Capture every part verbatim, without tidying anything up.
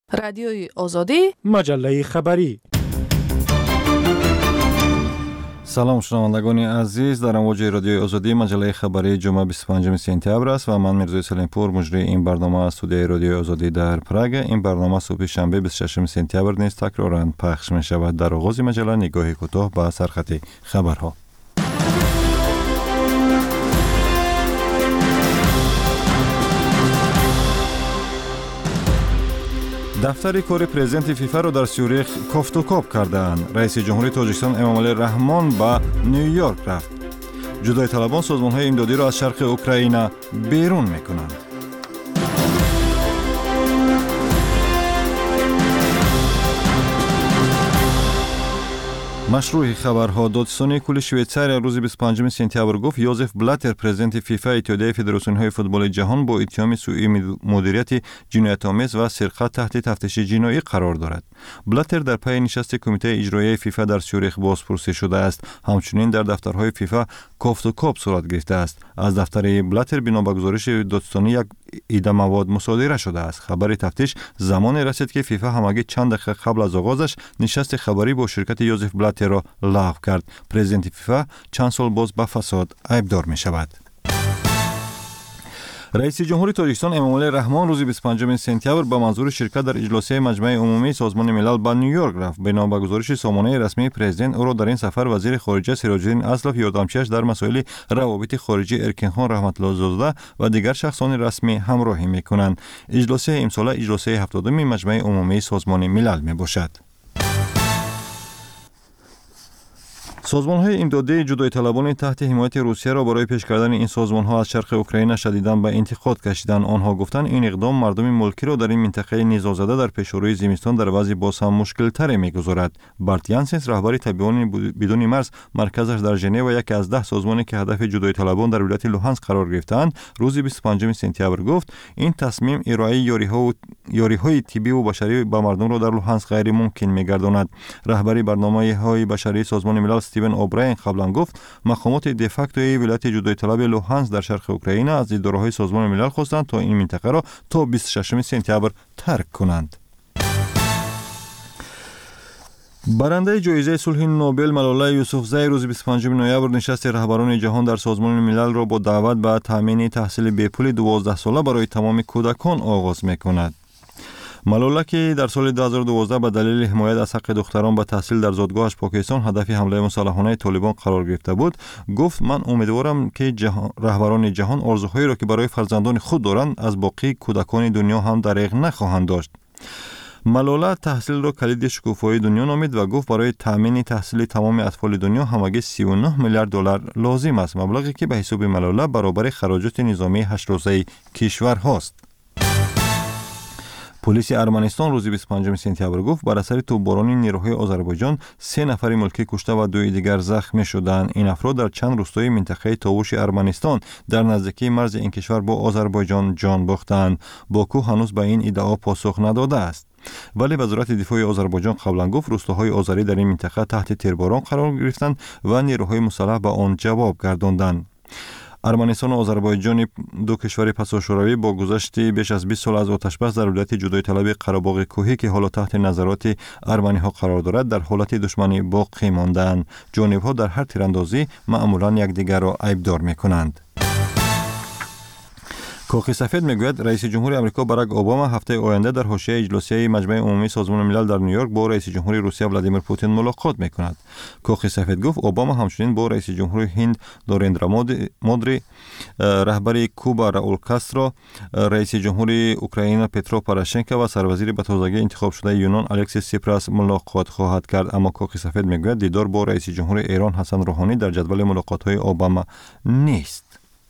رادیوی آزادی، مجله خبری. سلام شنوندگان عزیز، در امواج رادیوی آزادی مجله خبری جمعه بیست و پنجم سپتامبر است و من میرزا سلیمپور مجری این برنامه از استودیوی رادیوی آزادی در پراگ. این برنامه صبح شنبه بیست و ششم سپتامبر نیز تکرارا پخش می شود. در آغاز مجله نگاهی کوتاه به سرخط خبرها. دفتر کار پرزیدنت فیفا را در سیوریخ کافت و کاب کردند. رئیس جمهوری تاجیکستان امامعلی رحمان به نیویورک رفت. جدای طلبان سازمان‌های امدادی را از شرق اوکراین بیرون می‌کنند. مشروع خبرها. دادستانی کل شویتساریا روز بیست و پنجم سپتامبر گفت یوزف بلاتر پرزیدنت فیفا اتحادیه فدراسیون‌های فوتبال جهان با اتهام سوء مدیریت جنایت‌آمیز و سرقت تحت تفتیش جنایی قرار دارد. بلاتر در پی نشست کمیته اجرایی فیفا در سیوریخ بازپرسی شده است. همچنین در دفترهای فیفا کافت و کاب صورت گرفته است. از دفتر بلاتر بنا به گزارش دادستانی یک عده مواد مصادره شده است. خبر تفتیش زمانی رسید که فیفا همگی چند دقیقه قبل از آغازش نشست خبری با شرکت یوزف بلاتر را لغو کرد. پرزیدنت فیفا چند سال باز به فساد عیبدار می شود. رئیس جمهوری تاجیکستان امامعلی رحمان روز بیست و پنجم سپتامبر به منظور شرکت در اجلاس مجمع عمومی سازمان ملل به نیویورک رفت. بنا به گزارش سامانه رسمی پرزیدنت او را در این سفر وزیر خارجه سراج‌الدین اسلف، یاردمچیش در مسائل روابط خارجی ارکین خان رحمت الله زاده و دیگر شخصان رسمی همراهی می‌کنند. اجلاس امساله اجلاس هفتادم مجمع عمومی سازمان ملل میباشد. سازمان‌های امدادی جدای طلبان تحت حمایت روسیه را برای پیش کردن این سازمان‌ها از شرق اوکراین شدیداً به انتقاد کشیدند. آنها گفتند این اقدام مردم ملکی را در این منطقه نزاع‌زده در پیشروی زمستان در وضع باز هم مشکل‌تر می‌گذارد. بارت یانسنس رهبر طبیبان بدون مرز مرکزش در ژنو یکی از ده سازمانی که هدف جدای طلبان در ولایت لوهانسک قرار گرفتند روز بیست و پنجم سپتامبر گفت این تصمیم ارائه یاری‌ها و یاری‌های طبی و بشری به مردم را در لوهانسک غیر ممکن می‌گرداند. رهبر برنامه‌های بشری سازمان ملل استیون اوبراین قبلا گفت مقامات دفاکتوی ولایت جدای طلب لوهانسک در شرق اوکراین از اداره‌های سازمان ملل خواستند تا این منطقه را تا بیست و ششم سپتامبر ترک کنند. برنده جایزه صلح نوبل ملاله یوسفزئی روز بیست و پنجم نوامبر نشست رهبران جهان در سازمان ملل را با دعوت به تامین تحصیل به‌پول دوازده ساله برای تمام کودکان آغاز می‌کند. ملاله که در سال دو هزار و دوازده به دلیل حمایت از حق دختران به تحصیل در زادگاهش پاکستان هدف حمله مسلحانه طالبان قرار گرفته بود، گفت من امیدوارم که جهان، رهبران جهان آرزوهایی را که برای فرزندان خود دارند از باقی کودکان دنیا هم دریغ نخواهند داشت. ملاله تحصیل را کلید شکوفایی دنیا نامید و گفت برای تامین تحصیل تمام اطفال دنیا همگی سی و نه میلیارد دلار لازم است، مبلغی که به حساب ملاله برابر خراجات نظامی هشت روزه کشور هاست. پلیس ارمنستان روز بیست و پنجم سپتامبر گفت بر اثر توپباران نیروهای آذربایجان سه نفر ملکی کشته و دو دیگر زخمی شدند. این افراد در چند روستای منطقه تاوش ارمنستان در نزدیکی مرز این کشور با آذربایجان جان باختند. باکو هنوز به این ادعا پاسخ نداده است. ولی وزارت دفاع آذربایجان قبلا گفت روستاهای آذری در این منطقه تحت تیرباران قرار گرفتند و نیروهای مسلح به آن جواب گرداندند. ارمنستان و آذربایجان دو کشور پساشوروی با گذشت بیش از بیست سال از آتش بس در ولایت جدای طلب قره‌باغ کوهی که حالا تحت نظارت ارمنی ها قرار دارد در حالت دشمنی باقی ماندند. جانب ها در هر تیراندازی معمولا یکدیگر را عیبدار میکنند. کاخ سفید میگوید رئیس جمهور آمریکا باراک اوباما هفته آینده در حاشیه اجلاسی مجمع عمومی سازمان ملل در نیویورک با رئیس جمهور روسیه ولادیمیر پوتین ملاقات میکند. کاخ سفید گفت اوباما همچنین با رئیس جمهور هند ناریندرا مودی، رهبر کوبا راول کاسترو، رئیس جمهور اوکراین پترو پوراشنکو و سروزیر به تازگی انتخاب شده یونان الکسیس سیپراس ملاقات خواهد کرد. اما کاخ سفید میگوید دیدار با رئیس جمهور ایران حسن روحانی در جدول ملاقات‌های اوباما نیست.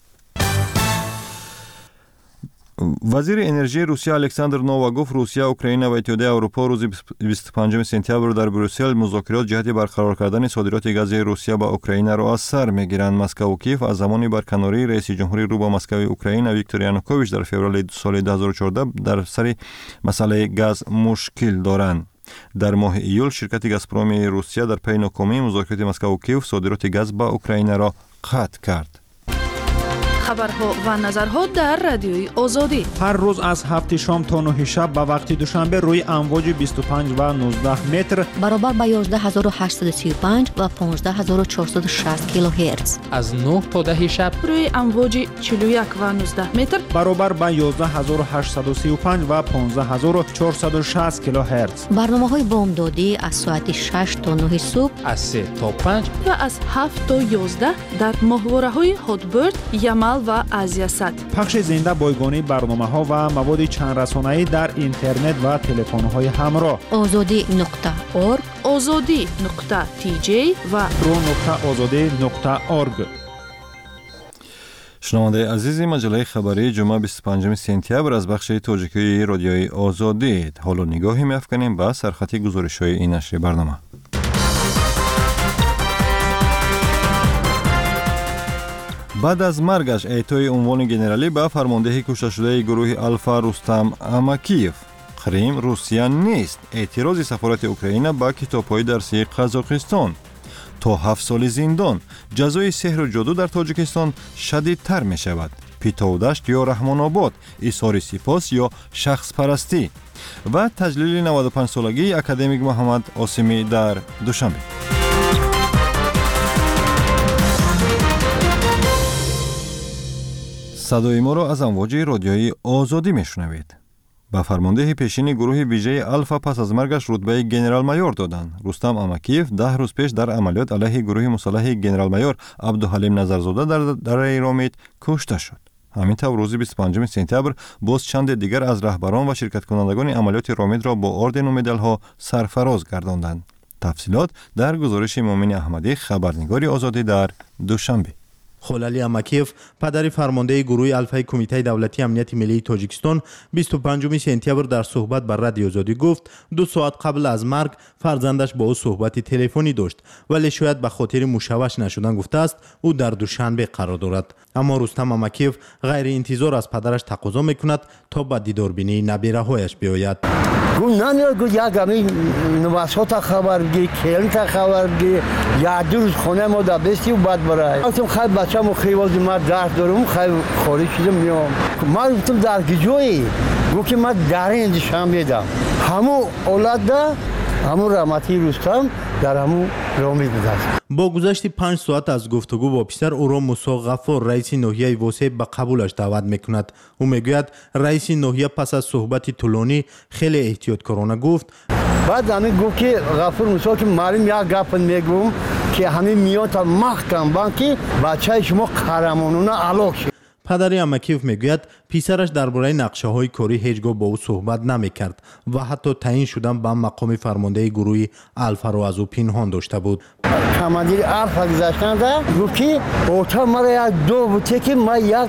وزیر انرژی روسیه الکساندر نووا گفت روسیه، اوکراین و اتحادیه اروپا روز بیست و پنجم سپتامبر در بروسل مذاکرات جهت برقرار کردن صادرات گاز روسیه به اوکراین را از سر میگیرند. مسکو و کیف از زمان برکناری رئیس جمهوری رو با مسکو اوکراین ویکتور یانوکوویچ در فوریه سال دو هزار و چهارده در سر مسئله گاز مشکل دارند. در ماه ایول شرکت گازپروم روسیه در پی ناکامی مذاکرات مسکو و کیف صادرات گاز به اوکراین را قطع کرد. خبرها و نظرها در رادیوی آزادی. هر روز از هفت شام تا نه شب به وقت دوشنبه روی امواج بیست و پنج و نوزده متر برابر با یازده هزار و هشتصد و سی و پنج و پانزده هزار و چهارصد و شصت کیلوهرتز. از نه تا ده شب روی امواج چهل و یک و نوزده متر برابر با یازده هزار و هشتصد و سی و پنج و پانزده هزار و چهارصد و شصت کیلوهرتز. برنامه‌های بامدادی از ساعت شش تا نه صبح، از سه تا پنج و از هفت تا یازده در ماهواره‌های هاتبرد، یمل و آزیاست. پخش زنده بایگانی برنامه‌ها و مواد چند رسانه‌ای در اینترنت و تلفن‌های همراه. آزادی نقطه اورگ، آزادی نقطه تی جی و رو نقطه آزادی نقطه اورگ. شنونده عزیزی، مجله خبری جمعه بیست و پنجم سپتامبر از بخش تاجیکی رادیوی آزادی. حالا نگاهی می‌افکنیم به سرخط گزارش‌های این نشر برنامه. بعد از مرگش اعطای عنوان گنرالی به فرمانده کشته شده گروه الفا رستم اماکیف. کریم روسیه نیست. اعتراض سفارت اوکراین به کتاب‌های درسی قزاقستان. تا هفت سال زندان. جزای سحر و جادو در تاجیکستان شدیدتر می شود. پیتاودشت یا رحمان آباد، اظهار سپاس یا شخص پرستی. و تجلیل نود و پنج سالگی اکادمیک محمد عاصمی در دوشنبه. صدای ما را از امواج رادیویی آزادی میشنوید. به فرمانده پیشین گروه ویژه الفا پس از مرگش رتبه گنرال مایور دادند. رستم اماکیف ده روز پیش در عملیات علیه گروه مسلح گنرال مایور عبدالحلیم نظرزاده در دره رامید کشته شد. همین طور روز بیست و پنجم سپتامبر باز چند دیگر از رهبران و شرکت کنندگان عملیات رامید را با اردن و مدال ها سرفراز گرداندند. تفصیلات در گزارش مومن احمدی، خبرنگار آزادی در دوشنبه. خلالی اماکیف، پدر فرمانده گروه الفای کمیته دولتی امنیت ملی تاجیکستان، بیست و پنجم سپتامبر در صحبت بر رادیو آزادی گفت دو ساعت قبل از مرگ فرزندش با او صحبت تلفنی داشت، ولی شاید به خاطر مشوش نشدن گفته است او در دوشنبه قرار دارد. اما رستم اماکیف غیر انتظار از پدرش تقاضا میکند تا به دیداربینی نبیره‌هایش بیاید. گو نمیاد گو یک امی نواسات خبر گی کلینت خبر گی یا دو روز خونه ما در بستی و بعد برای گفتم خیلی بچه‌مو خیلی ما درد دارم خیلی خارج شدم میام. ما گفتم در کجایی؟ گفت که من در این شام میدم. همو اولاد ده همو رحمتی رستم در همو رامید است. با گذشت پنج ساعت از گفتگو با پسر، او را موسی غفار رئیس ناحیه واسه به قبولش دعوت میکند. او میگوید رئیس ناحیه پس از صحبت طولانی خیلی احتیاطکارانه گفت. بعد همین گفت که غفور موسی که معلوم یک گپ میگم که همین میاد تا محکم بانکی بچه شما قهرمانانه علاق شد. پدر اماکیف میگوید پسرش درباره نقشه های کاری هیچگاه با او صحبت نمیکرد و حتی تعیین شدن به مقام فرمانده گروه الفا را از او پنهان داشته بود. کماندیر الفا گذاشتند گفت که اوتا مرا یک دو بوده که ما یک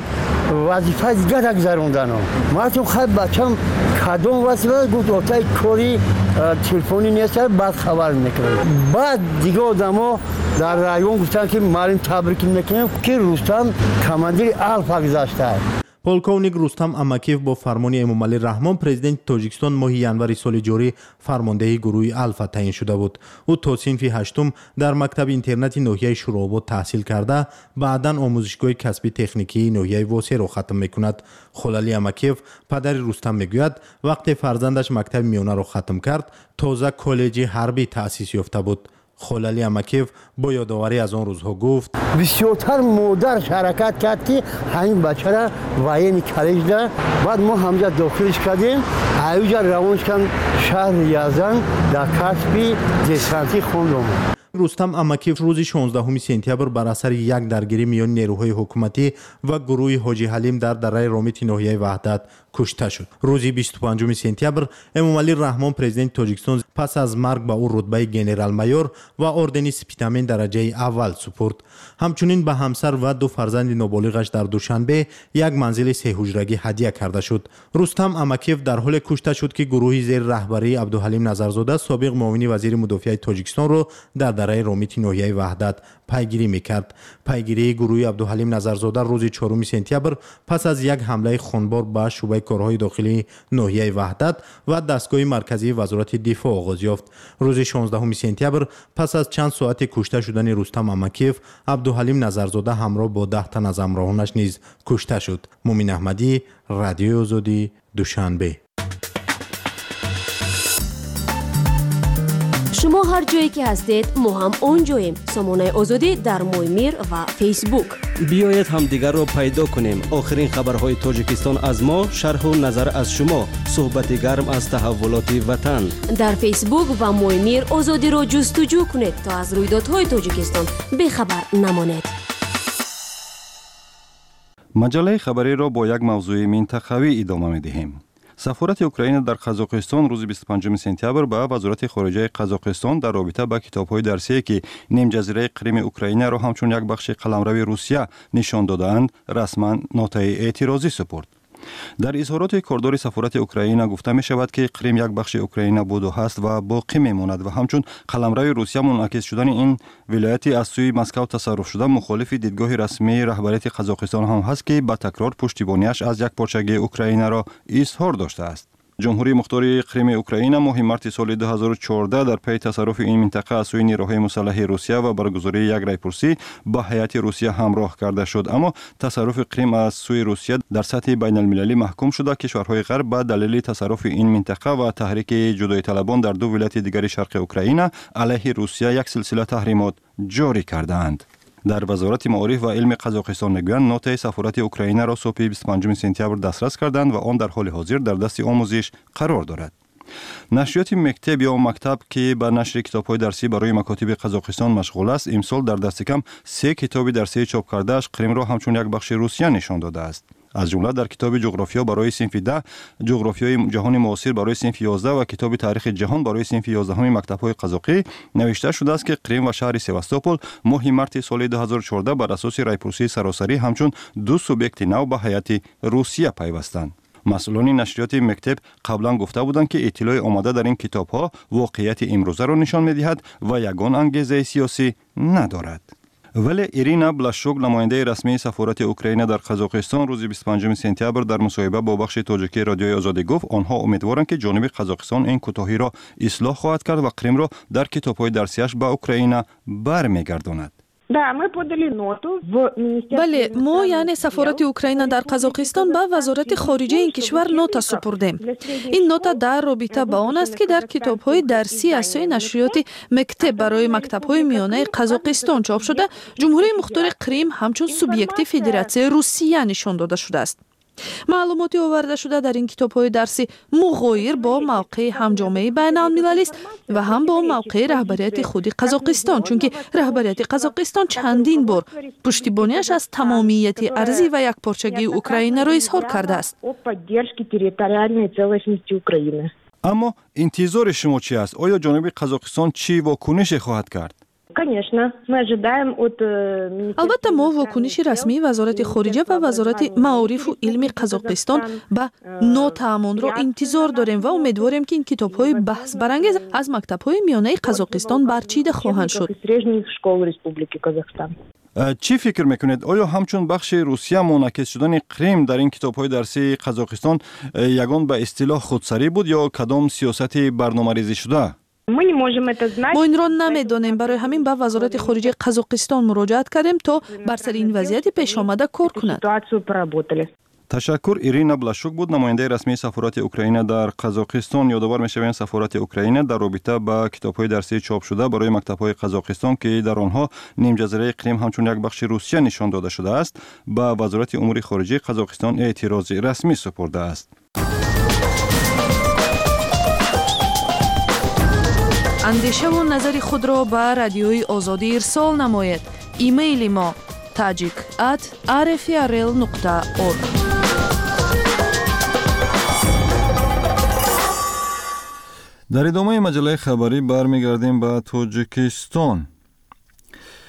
وظیفه دیگر گذروندن. ما تو خیلی بچم کدوم وظیفه گفت اوتا کاری تلفنی نیست بعد خبر میکنه. بعد دیگه آدما در رایون گفتن که مالین تبریک میکنیم که رستم کماندیر الفا گذاشته. پولکونیک رستم اماکیف با فرمان امامعلی رحمان پرزیدنت تاجیکستان ماه ینور سال جاری فرمانده گروه الفا تعیین شده بود. او تا صنف هشتم در مکتب اینترنت ناحیه شوراباد تحصیل کرده، بعداً آموزشگاه کسبی تکنیکی ناحیه واسه را ختم میکند. خلالی اماکیف پدر رستم میگوید وقتی فرزندش مکتب میانه را ختم کرد تازه کالج حربی تأسیس یافته بود. خلالی اماکیف با یادآوری از آن روزها گفت بسیارتر مادر حرکت کرد که همین بچه را وین کالج ده. بعد ما همجا داخلش کردیم ایوجا روانش کن شهر یزدان در کسبی دیسانتی خوندم. رستم اماکیف روز شانزدهم سپتامبر بر اثر یک درگیری میان نیروهای حکومتی و گروه حاجی حلیم در دره رامید ناحیه وحدت کشته شد. روز بیست و پنجم سپتامبر امامعلی رحمان پرزیدنت تاجیکستان پس از مرگ به او رتبه گنرال مایور و اردن سپیتامین درجه اول سپرد. همچنین به همسر و دو فرزند نابالغش در دوشنبه یک منزل سه حجرگی هدیه کرده شد. رستم اماکیف در حال کشته شد که گروهی زیر رهبری عبدالحلیم نظرزاده سابق معاون وزیر مدافع تاجیکستان را در اداره رومیت ناحیه وحدت پیگیری میکرد. پیگیری گروه عبدالحلیم نظرزاده روز چهارم سپتامبر پس از یک حمله خونبار به شعبه کارهای داخلی ناحیه وحدت و دستگاه مرکزی وزارت دفاع آغاز یافت. روز شانزدهم سپتامبر پس از چند ساعت کشته شدن رستم امکیف، عبدالحلیم نظرزاده همراه با ده تن از همراهانش نیز کشته شد. مومن احمدی، رادیو آزادی، دوشنبه. شما هر جایی که هستید ما هم اونجاییم. سامانه آزادی در مویمیر و فیسبوک. بیایید هم دیگر رو پیدا کنیم. آخرین خبرهای تاجیکستان از ما، شرح و نظر از شما، صحبت گرم از تحولات وطن. در فیسبوک و مویمیر آزادی رو جستجو کنید تا از رویدادهای تاجیکستان بخبر نمانید. مجله خبری را با یک موضوع منطقوی ادامه می‌دهیم. سفارت اوکراین در قزاقستان روز بیست و پنجم سپتامبر به وزارت خارجه قزاقستان در رابطه با کتاب‌های درسی که نیم جزیره کریم اوکراین را همچون یک بخش قلمرو روسیه نشان دادند، رسما نوت‌های اعتراضی سپرد. در اظهارات کاردار سفارت اوکراین گفته می شود که کریم یک بخش اوکراین بود و هست و باقی می ماند و همچون قلمرو روسیه منعکس شدن این ولایت از سوی مسکو تصرف شده مخالف دیدگاه رسمی رهبریت قزاقستان هم هست که با تکرار پشتیبانیش از یک پارچگی اوکراین را اظهار داشته است. جمهوری مختار کریم اوکراین ماه مارس سال دو هزار و چهارده در پی تصرف این منطقه از سوی نیروهای مسلح روسیه و برگزاری یک رایپرسی با هیئت روسیه همراه کرده شد، اما تصرف کریم از سوی روسیه در سطح بین المللی محکوم شده. کشورهای غرب به دلیل تصرف این منطقه و تحریک جدایی طلبان در دو ولایت دیگر شرق اوکراین علیه روسیه یک سلسله تحریمات جاری کردند. در وزارت معارف و علم قزاقستان میگویند نوت سفارت اوکراین را صبح بیست و پنجم سپتامبر دسترس کردند و آن در حال حاضر در دست آموزش قرار دارد. نشریات مکتب یا مکتب که به نشر کتاب‌های درسی برای مکاتب قزاقستان مشغول است، امسال در دست کم سه کتاب درسی چاپ کرده‌اش کریم را همچون یک بخش روسیه نشان داده است. از جمله در کتاب جغرافیا برای صنف ده، جغرافیای جهان معاصر برای صنف یازده و کتاب تاریخ جهان برای صنف یازده مکتب‌های قزاقی نوشته شده است که کریم و شهر سواستوپول ماه مارس سال دو هزار و چهارده بر اساس رایپرسی سراسری همچون دو سوبیکت نو به هیئت روسیه پیوستند. مسئولان نشریات مکتب قبلا گفته بودند که اطلاع آمده در این کتاب‌ها واقعیت امروزه را نشان می‌دهد و یگان انگیزه سیاسی ندارد. ولی ایرینا بلاشوک، نماینده رسمی سفارت اوکراین در قزاقستان، روز بیست و پنجم سپتامبر در مصاحبه با بخش تاجیکی رادیوی آزادی گفت آنها امیدوارند که جانب قزاقستان این کوتاهی را اصلاح خواهد کرد و کریم را در کتاب‌های درسیش به اوکراین برمیگرداند. بله، ما یعنی سفارت اوکراین در قزاقستان به وزارت خارجه این کشور نوت سپردیم. این نوت در رابطه با آن است که در کتاب‌های درسی از سوی نشریات مکتب برای مکتب‌های میانه قزاقستان چاپ شده، جمهوری مختار کریم همچون سوبیکت فدراسیون روسیه نشان داده شده است. معلوماتی آورده شده در این کتاب‌های درسی مغایر با موقع هم جامعه بین المللی است و هم با موقع رهبریت خود قزاقستان، چون که رهبریت قزاقستان چندین بار پشتیبانیش از تمامیت ارضی و یک پارچگی اوکراین را اظهار کرده است. اما انتظار شما چی است؟ آیا جانب قزاقستان چی واکنش خواهد کرد؟ البته ما واکنش رسمی وزارت خارجه و وزارت معارف و علم قزاقستان به نوت همان را انتظار داریم و امیدواریم که این کتاب‌های بحث برانگیز از مکتب‌های میانه قزاقستان برچیده خواهند شد. چی فکر میکنید؟ آیا همچون بخش روسیه منعکس شدن کریم در این کتاب‌های درسی قزاقستان یگان به اصطلاح خودسری بود یا کدام سیاست برنامه‌ریزی شده؟ ما این را نمیدانیم، برای همین به وزارت خارجه قزاقستان مراجعت کردیم تا بر سر این وضعیت پیش آمده کار کند. تشکر. ایرینا بلاشوک بود، نماینده رسمی سفارت اوکراین در قزاقستان. یادآور می‌شویم سفارت اوکراین در رابطه با کتاب‌های درسی چاپ شده برای مکتب‌های قزاقستان که در آنها نیم جزیره کریم همچون یک بخش روسیه نشان داده شده است، با وزارت امور خارجه قزاقستان اعتراض رسمی سپرده است. اندیشه و نظر خود را به رادیوی آزادی ارسال نمایید. ایمیل ما tajik at r f r l nokta org. در ادامه مجله خبری برمیگردیم به تاجیکستان.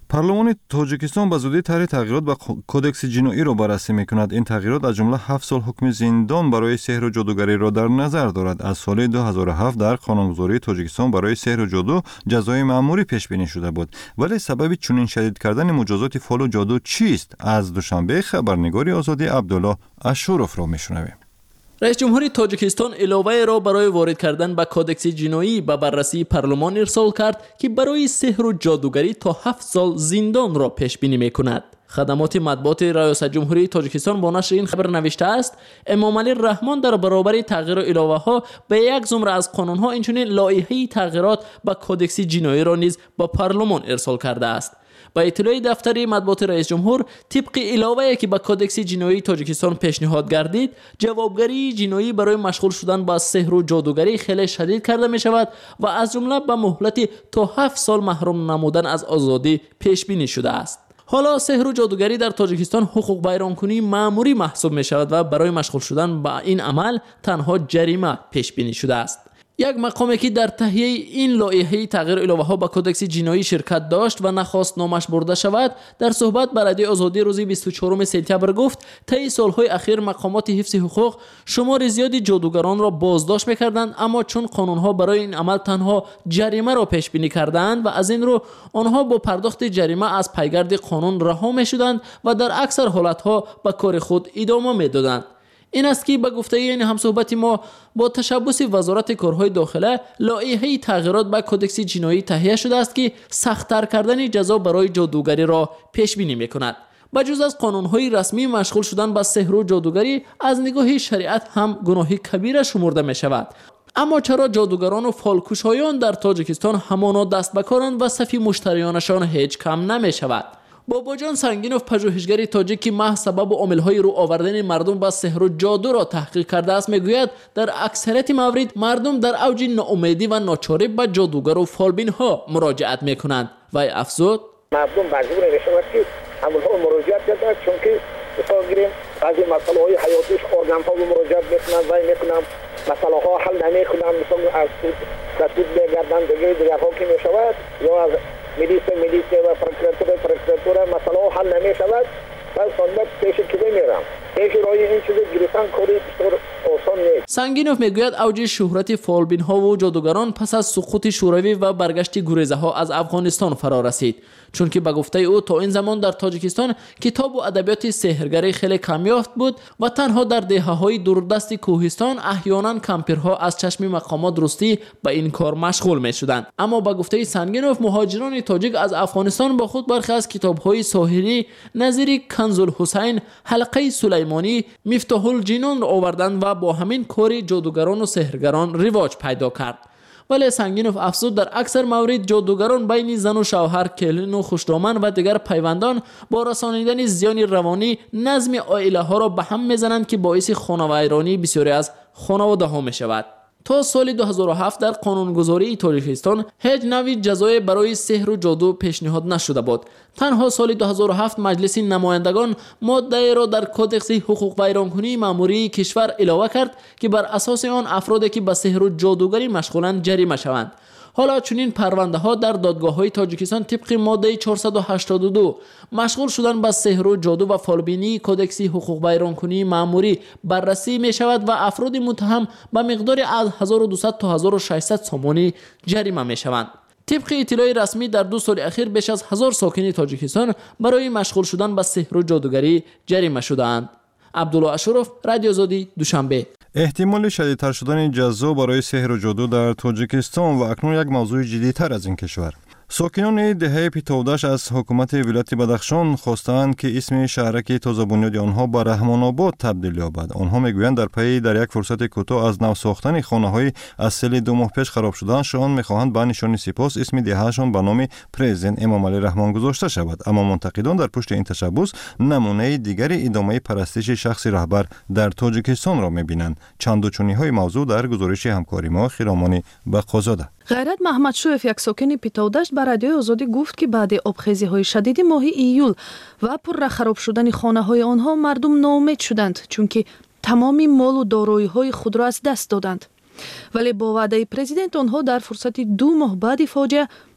پارلمان تاجیکستان به زودی طرح تغییرات به کودکس جنایی را بررسی میکند. این تغییرات از جمله هفت سال حکم زندان برای سحر و جادوگری را در نظر دارد. از سال دو هزار و هفت در قانونگذاری تاجیکستان برای سحر و جادو جزای مأموری پیش بینی شده بود. ولی سبب چنین شدید کردن مجازات فال و جادو چیست؟ از دوشنبه خبرنگاری آزادی عبدالله اشورف را میشنویم. رئیس جمهوری تاجیکستان علاوه را برای وارد کردن به کودکس جنایی به بررسی پارلمان ارسال کرد که برای سحر و جادوگری تا هفت سال زندان را پیش بینی میکند. خدمات مطبوعات ریاست جمهوری تاجیکستان با نشر این خبر نوشته است امامعلی رحمان در برابر تغییر علاوه ها به یک زمره از قانون ها اینچنین لایحه تغییرات به کودکس جنایی را نیز به پارلمان ارسال کرده است. با اطلاع دفتر مطبوعات رئیس جمهور طبق علاوه‌ای که با کودکس جنایی تاجیکستان پیشنهاد گردید جوابگری جنایی برای مشغول شدن با سحر و جادوگری خیلی شدید کرده می شود و از جمله به مهلت تا هفت سال محروم نمودن از آزادی پیش بینی شده است. حالا سحر و جادوگری در تاجیکستان حقوق بیرانکنی مأموری محسوب می شود و برای مشغول شدن با این عمل تنها جریمه پیش بینی شده است. یک مقامی که در تهیه این لایحه تغییر الوه ها به کودکس جنایی شرکت داشت و نخواست نامش برده شود در صحبت با رادیو آزادی روز بیست و چهارم سپتامبر گفت طی سالهای اخیر مقامات حفظ حقوق شمار زیادی جادوگران را بازداشت می‌کردند، اما چون قانون‌ها برای این عمل تنها جریمه را پیش بینی کردند و از این رو آنها با پرداخت جریمه از پیگرد قانون رها می‌شدند و در اکثر حالت‌ها به کار خود ادامه می‌دادند. این است که به گفته این همصحبت ما با تشبث وزارت کارهای داخله لایحه تغییرات به کودکس جنایی تهیه شده است که سخت‌تر کردن جزا برای جادوگری را پیش بینی می‌کند. بجز از قانون‌های رسمی مشغول شدن با سحر و جادوگری از نگاه شریعت هم گناه کبیره شمرده می‌شود. اما چرا جادوگران و فالکوشایان در تاجیکستان همانا دست به کارند و صف مشتریانشان هیچ کم نمی‌شود؟ بابا جان سنگینوف پژوهشگر تاجیکی محض سبب و عامل‌های رو آوردن مردم با سحر و جادو را تحقیق کرده است میگوید در اکثریت موارد مردم در اوج ناامیدی و ناچاری به جادوگر و فالبین‌ها مراجعت میکنند. وی افزود مردم مجبور میشوند که همونها مراجعت کنند چون که مثلا گیریم بعضی مسائل حیاتیش ارگان‌ها رو مراجعت میکنند و میکنند مسائل‌ها حل نمیکنند، مثلا از دستور بگردن دیگه دیگرها که میشود یا از میلیس میلیس و پروکراتور پروکراتور مسئله حل نمی شود و صندوق پیش کده میرم پیش رای این چیز گرفتن کاری بسیار آسان نیست. سنگینوف میگوید اوج شهرت فالبین ها و جادوگران پس از سقوط شوروی و برگشت گریزه ها از افغانستان فرا رسید، چون که به گفته او تا این زمان در تاجیکستان کتاب و ادبیات سحرگری خیلی کم یافت بود و تنها در دهه‌های دوردست کوهستان احیانا کمپرها از چشم مقامات درستی به این کار مشغول می‌شدند. اما به گفته سنگینوف مهاجران تاجیک از افغانستان با خود برخی از کتاب‌های ساحری نظیر کنز الحسین، حلقه سلیمانی، مفتاح الجنان را آوردند و با همین کار جادوگران و سحرگران رواج پیدا کرد. ولی سنگینوف افزود در اکثر موارد جادوگران بین زن و شوهر، کلین و خوشدامن و دیگر پیوندان با رسانیدن زیان روانی نظم عائله ها را به هم میزنند که باعث خانوادگی بسیاری از خانواده ها می شود. تا سال دو هزار و هفت در قانونگذاری تاجیکستان هیچ نوعی جزای برای سحر و جادو پیشنهاد نشده بود. تنها سال دو هزار و هفت مجلس نمایندگان ماده را در کودکس حقوق ویرانکنی مأموری کشور علاوه کرد که بر اساس آن افرادی که به سحر و جادوگری مشغولند جریمه شوند. حالا چنین پرونده ها در دادگاه های تاجیکستان طبق ماده چهارصد و هشتاد و دو مشغول شدن به سحر و جادو و فالبینی کودکس حقوق ویرانکنی مأموری بررسی می شود و افراد متهم به مقدار از هزار و دویست تا هزار و ششصد سومانی جریمه می شوند. طبق اطلاع رسمی در دو سال اخیر بیش از هزار ساکن تاجیکستان برای مشغول شدن به سحر و جادوگری جریمه شدند. عبدالله اشرف، رادیو آزادی، دوشنبه. احتمال شدیدتر شدن جزا برای سحر و جادو در تاجیکستان و اکنون یک موضوع جدی‌تر از این کشور. ساکنان دهه پیتاودش از حکومت ولایت بدخشان خواستند که اسم شهرک تازه بنیاد آنها به رحمان آباد تبدیل یابد. آنها میگویند در پی در یک فرصت کوتاه از نو ساختن خانه‌های از سال دو ماه پیش خراب شده‌شان می‌خواهند به نشان سپاس اسم دهه‌شان به نام پرزیدنت امامعلی رحمان گذاشته شود. اما منتقدان در پشت این تشبث نمونه دیگری ادامه پرستش شخص رهبر در تاجیکستان را می‌بینند. چند و چونی‌های موضوع در گزارش همکاری ما خیرامانی بقازاده. غیرت محمدشویف یک ساکن پیتاودشت به رادیو آزادی گفت که بعد آبخیزی‌های شدید ماه ایول و پر خراب شدن خانه‌های آنها مردم ناامید شدند چون که تمامی مال و دارایی‌های خود را از دست دادند. ولی با وعده پرزیدنت آنها در فرصت دو ماه بعد فاجعه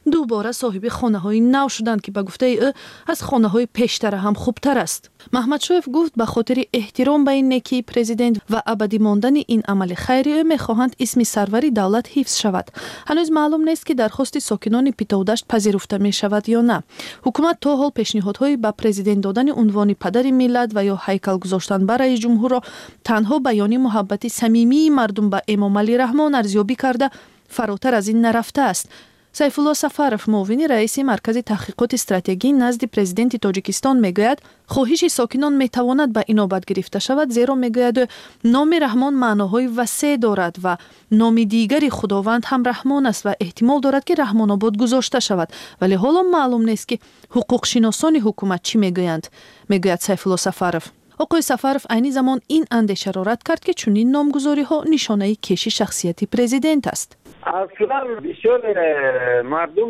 دوباره صاحب خانه‌های نو شدند که به گفته او از خانه‌های پیشتر هم خوبتر است. محمد شویف گفت به خاطر احترام به این نیکی پرزیدنت و ابدی ماندن این عمل خیری او می‌خواهند اسم سروری دولت حفظ شود. هنوز معلوم نیست که درخواست ساکنان پیتاودشت پذیرفته می شود یا نه. حکومت تا حال پیشنهادهای به پرزیدنت دادن عنوان پدر ملت و یا هیکل گذاشتن بر رئیس جمهور را تنها بیان محبت صمیمی مردم به امام علی رحمان ارزیابی کرده فراتر از این نرفته است. سیف الله سفرов معاون رئیس مرکز تحقیقات استراتژی نزد پرزیدنت تاجیکستان میگوید خواهش ساکنان میتواند به اینابت گرفته شود، زیرا میگوید نام رحمان معناهای وسیع دارد و نام دیگری خداوند هم رحمان است و احتمال دارد که رحمان آباد گذاشته شود، ولی حالا معلوم نیست که حقوق شناسان حکومت چی میگویند. میگوید سیف الله سفرов. آقای سفرов عین زمان این اندیشه را رد کرد که چنین نامگذاری ها نشانه کشی شخصیتی پرزیدنت است. اصلا بسیار مردم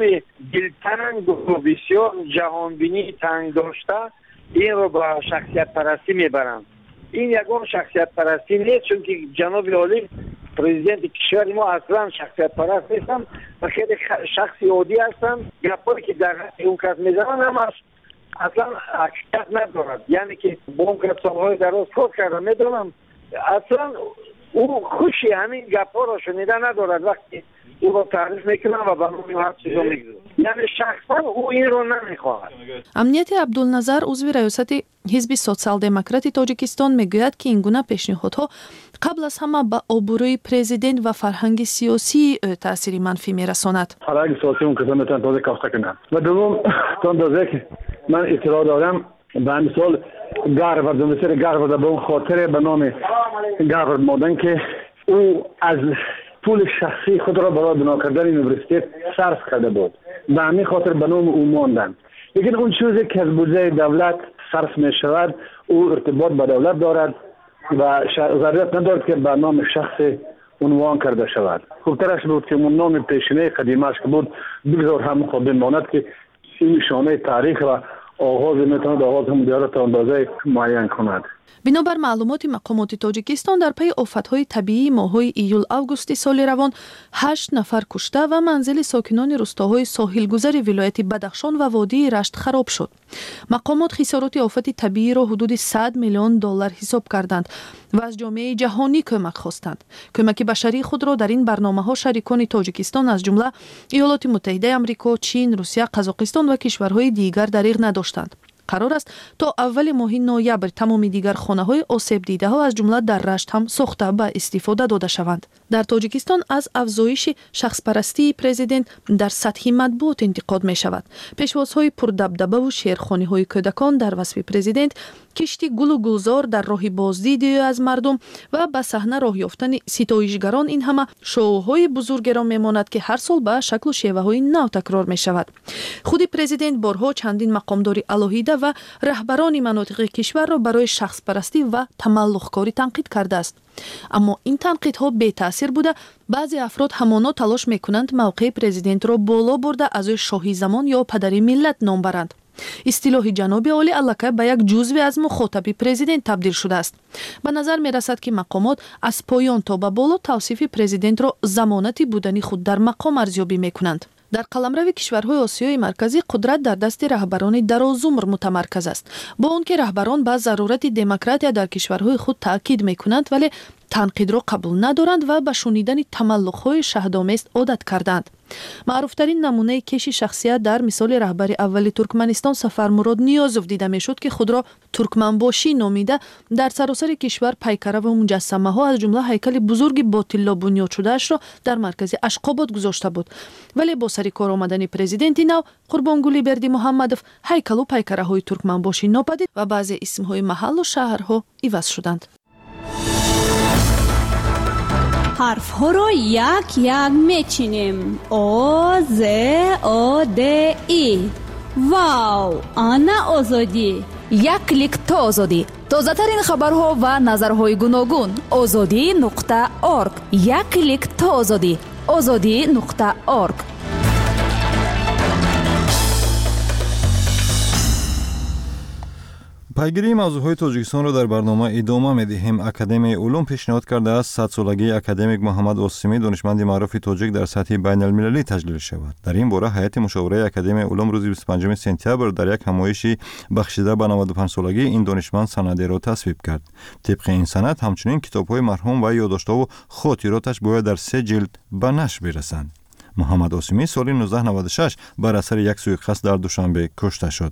دلتنگ و بسیار جهانبینی تنگ داشته این رو با شخصیت پرستی میبرند. این یگان شخصیت پرستی نیست، چون که جناب عالی پرزیدنت کشور ما اصلا شخصیت پرست نیستن و خیلی شخصی عادی هستن. گپایی که در اون کس میزنن هم اصلا حقیقت ندارد، یعنی که با اون کس سالهای دراز کار کردن میدونم اصلا او خوشی همین گپا را شنیده ندارد وقتی او را تعریف میکنن و به نام هر چیزا میگذارن، یعنی شخصا او این رو نمیخواهد. امنیت عبدالنظر عضو ریاست حزب سوسیال دموکرات تاجیکستان میگوید که این گونه پیشنهادها قبل از همه به آبروی پرزیدنت و فرهنگ سیاسی تأثیر منفی میرساند. فرهنگ سیاسی اون کسان میتونن تازه کافته کنن و دوم تا اندازه که من اطلاع دارم به مثال گارورد مثل گارورد به اون خاطر به نام گارورد مادن که او از پول شخصی خود را برای بنا کردن یونیورسیته صرف کرده بود، به همین خاطر به نام او ماندن. لیکن اون چیزی که از بودجه دولت صرف می شود او ارتباط با دولت دارد و ضرورت ندارد که به نام شخص عنوان کرده شود. خوبترش بود که اون نام پیشینه قدیمش که بود بگذار هم خود بماند که این نشانه تاریخ را آغاز میتواند آغاز هم دیاره تا اندازه معین کند. بنابر معلومات مقامات تاجیکستان در پی آفت‌های طبیعی ماه‌های ایول آگوست سال روان هشت نفر کشته و منزل ساکنان روستاهای ساحلگذر ولایت بدخشان و وادی رشت خراب شد. مقامات خسارات آفت طبیعی را حدود صد میلیون دلار حساب کردند و از جامعه جهانی کمک خواستند. کمک بشری خود را در این برنامه‌ها شریکان تاجیکستان از جمله ایالات متحده آمریکا، چین، روسیه، قزاقستان و کشورهای دیگر دریغ نداشتند. قرار است تا اول ماه نوامبر تمام دیگر خانه‌های آسیب دیده ها از جمله در رشت هم ساخته به استفاده داده شوند. در تاجیکستان از افزایش شخص پرستی پرزیدنت در سطح مطبوعات انتقاد می شود. پیشوازهای پردبدبه و شعرخوانی‌های کودکان در وصف پرزیدنت، کشتی گل و گلزار در راه بازدید از مردم و به صحنه راه یافتن ستایشگران، این همه شوهای بزرگ را میماند که هر سال به شکل و شیوه‌های نو تکرار می شود. خود پرزیدنت بارها چندین مقامداری علاهیده و رهبران مناطق کشور را برای شخص پرستی و تملق‌کاری تنقید کرده است. اما این تنقیدها بی تاثیر بوده. بعضی افراد همانا تلاش میکنند موقع پرزیدنت را بالا برده از شاهی زمان یا پدری ملت نام برند. اصطلاح جناب عالی الکی به یک جزو از مخاطب پرزیدنت تبدیل شده است. به نظر می رسد که مقامات از پایان تا به بالا توصیف پرزیدنت را ضمانت بودن خود در مقام ارزیابی می کنند. در قلمرو کشورهای آسیای مرکزی قدرت در دست رهبران درازعمر متمرکز است. با آنکه رهبران به ضرورت دموکراسی در کشورهای خود تاکید می کنند، ولی تنقید را قبول ندارند و به شنیدن تملق‌های شهدآمیز عادت کردند. معروفترین نمونه کشی شخصیت در مثال رهبر اول ترکمنستان سفرمراد نیازوف دیده میشد که خود را ترکمنباشی نامیده در سراسر کشور پیکره و مجسمه ها از جمله هیکل بزرگ با طلا بنیاد شده اش را در مرکز اشقاباد گذاشته بود. ولی با سر کار آمدن پرزیدنت نو قربانگلی بردی محمدوف هیکل و پیکره های ترکمنباشی ناپدید و بعضی اسم های محل و شهرها عوض شدند. حرف ها رو یک یک میچینیم. او ز او د ای. واو، آنا آزادی. یک کلیک تا آزادی. تازه ترین خبرها و نظرهای گوناگون. آزادی نقطه اورگ. یک کلیک تا آزادی. آزادی نقطه اورگ. پیگیری موضوعهای تاجیکستان را در برنامه ادامه می‌دهیم. اکادمی علوم پیشنهاد کرده است صد سالگی اکادمیک محمد عاصمی دانشمند معروف تاجیک در سطح بین المللی تجلیل شود. در این باره هیئت مشاوره اکادمی علوم روز بیست و پنجم سپتامبر در یک همایشی بخشیده به نود و پنج سالگی این دانشمند سندی را تصویب کرد. طبق این سند همچنین کتاب‌های مرحوم و یادداشت‌ها و خاطراتش باید در سه جلد به نشر برسند. محمد عاصمی سال نوزده نود و شش بر اثر یک سوءقصد در دوشنبه کشته شد.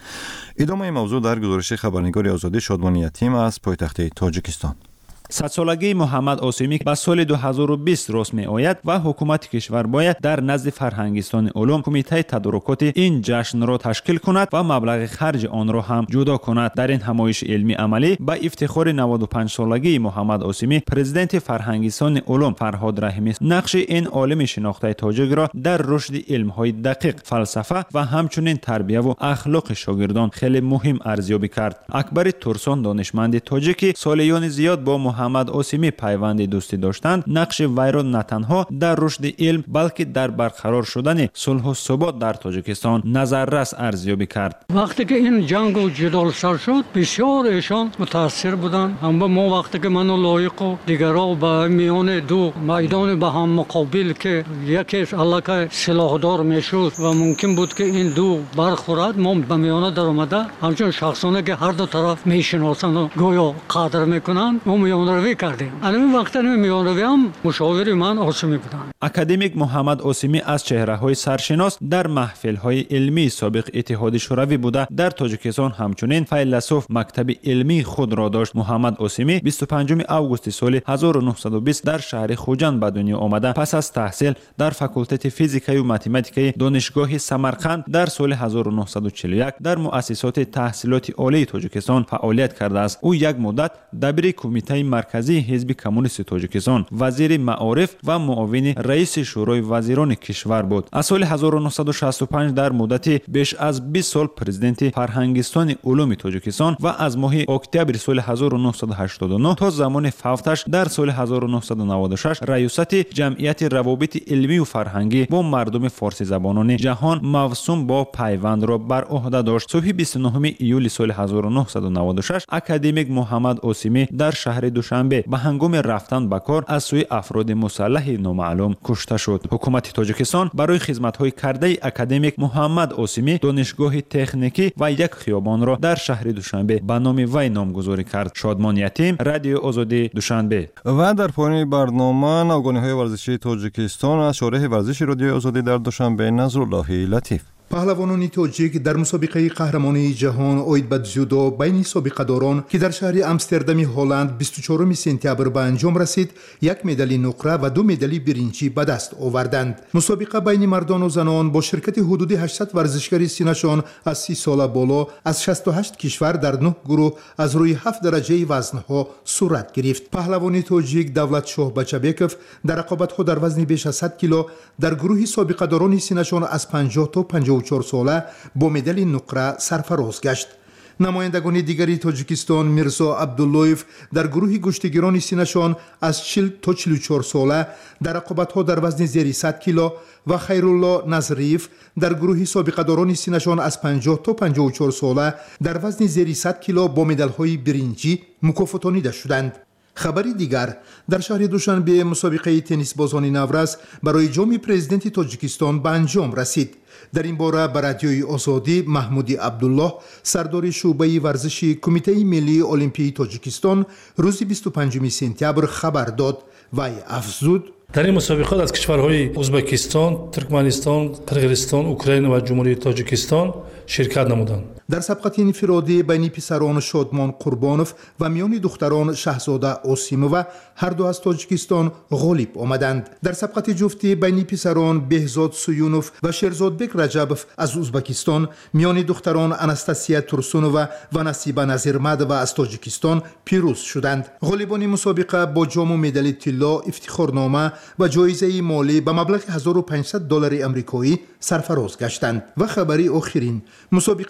ادامه موضوع در گزارش خبرنگار آزادی شادمان یتیم از پایتخت تاجیکستان. صد سالگی محمد عاصمی به سال دو هزار و بیست راست می آید و حکومت کشور باید در نزد فرهنگستان علوم کمیته تدارکات این جشن را تشکیل کند و مبلغ خرج آن را هم جدا کند. در این همایش علمی عملی به افتخار نود و پنج سالگی محمد عاصمی پرزیدنت فرهنگستان علوم فرهاد رحیمی نقش این عالم شناخته تاجیک را در رشد علم‌های دقیق، فلسفه و همچنین تربیت و اخلاق شاگردان خیلی مهم ارزیابی کرد. اکبر ترسان دانشمند تاجیکی سالیان زیاد با محمد عاصمی پیوند دوستی داشتند، نقش وی را نه تنها در رشد علم بلکه در برقرار شدن صلح و ثبات در تاجیکستان نظررس ارزیابی کرد. وقتی که این جنگ و جدال سر شد بسیار ایشان متاثر بودند. اما ما وقتی که من و لایق و دیگرها به میان دو میدان به هم مقابل که یکی علاقه سلاحدار میشد و ممکن بود که این دو برخورد، ما به میانه در آمده همچون شخصانی که هر دو طرف میشناسند و گویا قدر میکنند ما میان روی کردیم. الان وقتی میان روی هم مشاور من عاصمی بودند. اکادمیک محمد عاصمی از چهره‌های سرشناس در محفل‌های علمی سابق اتحاد شوروی بوده. در تاجیکستان همچنین فیلسوف مکتب علمی خود را داشت. محمد عاصمی بیست و پنجم آگوست سال هزار و نهصد و بیست در شهر خوجند به دنیا آمده. پس از تحصیل در فاکولته فیزیک و متمتیک دانشگاه سمرقند در سال هزار و نهصد و چهل و یک در مؤسسات تحصیلات عالی تاجیکستان فعالیت کرده است. او یک مدت دبیر کمیته مرکزی حزب کمونیست تاجیکستان، وزیر معارف و معاون رئیس شورای وزیران کشور بود. از سال هزار و نهصد و شصت و پنج در مدت بیش از بیست سال پرزیدنت فرهنگستان علوم تاجیکستان و از ماه اکتبر سال هزار و نهصد و هشتاد و نه تا زمان فوتش در سال هزار و نهصد و نود و شش ریاست جمعیت روابط علمی و فرهنگی با مردم فارسی زبانان جهان موسوم با پیوند را بر عهده داشت. صبح بیست و نهم ایول سال هزار و نهصد و نود و شش اکادمیک محمد عاصمی در شهر دوشنبه به هنگام رفتن به کار از سوی افراد مسلح نامعلوم کشته شد. حکومت تاجیکستان برای خدمت‌های کرده اکادمیک محمد عاصمی دانشگاه تکنیکی و یک خیابان را در شهر دوشنبه به نام وی نامگذاری کرد. شادمان یتیم، رادیو آزادی دوشنبه. و در پایان برنامه نوگانی‌های ورزشی تاجیکستان از شارح ورزشی رادیو آزادی در دوشنبه نظرالله لطیف. پهلوانان تاجیک در مسابقه قهرمانی جهان اوید به جودو بین سابقه‌داران که در شهر امستردام هلند بیست و چهارم سپتامبر به انجام رسید، یک مدال نقره و دو مدال برنجی به دست آوردند. مسابقه بین مردان و زنان با شرکت حدود هشتصد ورزشکار سینه‌شان از سی سال بالا از شصت و هشت کشور در نه گروه از روی هفت درجه وزن‌ها صورت گرفت. پهلوان تاجیک دولت شاه بچه‌بکوف در رقابت‌ها در وزن بیش از صد کیلو در گروه سابقه‌داران سینه‌شان از پنجاه تا پنجاه و چهار ساله با مدال نقره سرفراز گشت. نمایندگان دیگری تاجیکستان میرزا عبداللهیف در گروه گشتگیران سینه‌شان از چهل تا چهل و چهار ساله در رقابت‌ها در وزن زیر صد کیلو و خیرالله نظریف در گروه سابقه‌داران سینه‌شان از پنجاه تا پنجاه و چهار ساله در وزن زیر صد کیلو با مدال‌های برنجی مکافاتانیده شدند. خبری دیگر در شهر دوشنبه مسابقه تنیس بازان نورس برای جام پرزیدنت تاجیکستان به انجام رسید. در این باره به رادیوی آزادی محمود عبدالله سردار شعبه ورزشی کمیته ملی المپیک تاجیکستان روز بیست و پنجم سپتامبر خبر داد. وی افزود: در این مسابقات از کشورهای ازبکستان، ترکمنستان، قرقیزستان، اوکراین و جمهوری تاجیکستان شرکت نمودند. در سبقت انفرادی بین پسران شادمان قربانوف و میان دختران شهزاده عاصمووا هر دو از تاجیکستان غالب آمدند. در سبقت جفتی بین پسران بهزاد سویونوف و شیرزادبک رجبوف از ازبکستان میان دختران اناستاسیا ترسونووا و نصیبه نظیرمدووا از تاجیکستان پیروز شدند. غالبان مسابقه با جام و مدال طلا، افتخارنامه و جایزه مالی به مبلغ هزار و پانصد دلار آمریکایی سرفراز گشتند. و خبری آخرین مسابقه انتخابی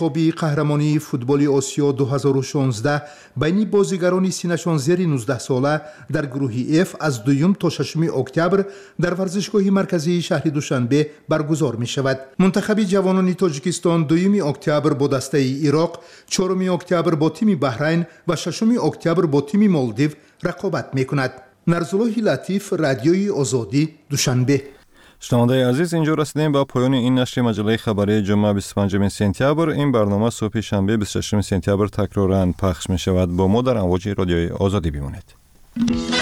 انتخابی قهرمانی فوتبال آسیا دو هزار و شانزده بین بازیگران سینه‌شان زیر نوزده ساله در گروه اف از دوم تا ششم اکتبر در ورزشگاه مرکزی شهر دوشنبه برگزار می شود. منتخب جوانان تاجیکستان دوم اکتبر با دسته عراق، چهارم اکتبر با تیم بحرین و ششم اکتبر با تیم مالدیو رقابت می کند. نرزالله لطیف، رادیوی آزادی، دوشنبه. شنونده عزیز، اینجا رسیدیم به پایان این نشر مجله خبری جمعه بیست و پنجم سپتامبر. این برنامه صبح شنبه بیست و ششم سپتامبر تکرارا پخش می شود. با ما در امواج رادیوی آزادی بمانید.